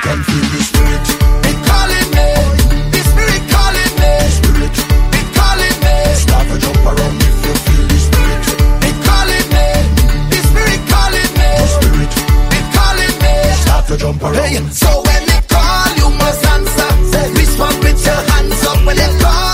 can feel the spirit. It calling me, the spirit calling me. Spirit, it calling me. Start to jump around if you feel the spirit. It calling me, the spirit calling me. Spirit, it calling me. Start to jump around. Hey, so when it call, you must answer. Respond with your hands up when it call.